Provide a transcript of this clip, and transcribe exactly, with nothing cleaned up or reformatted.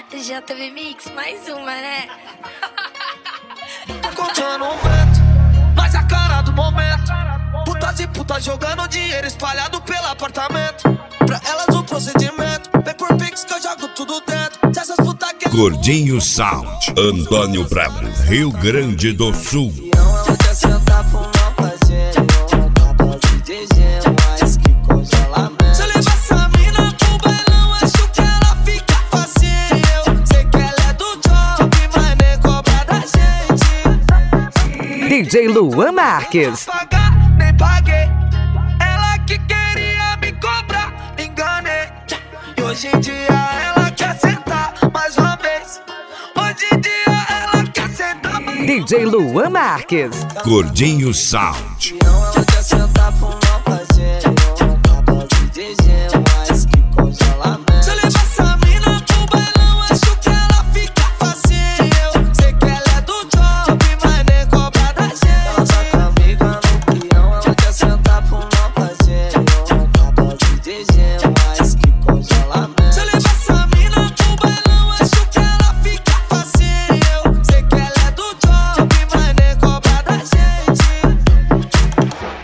J V Mix, mais uma, né? Contando um vento, mas a cara do momento. Putas e putas jogando dinheiro espalhado pelo apartamento. Pra elas o procedimento, vem por Pix que eu jogo tudo dentro. Se essas putas querem... Gordinho Sound, Antônio Bravo, Rio Grande do Sul. Eu quero sentar pro meu parceiro, uma dose de gelo, mais que congelamento. Se eu levar essa mina pro bailão, acho que ela fica facinho. Sei que ela é do job, mas nem cobra da gente. D J Luan Marques. Pagar, nem paguei. Ela que queria me cobrar, me enganei. E hoje em dia ela quer sentar mais uma vez. Hoje em dia ela quer sentar mais uma vez. D J Luan Marques. Gordinho Sound. Eu quero sentar pro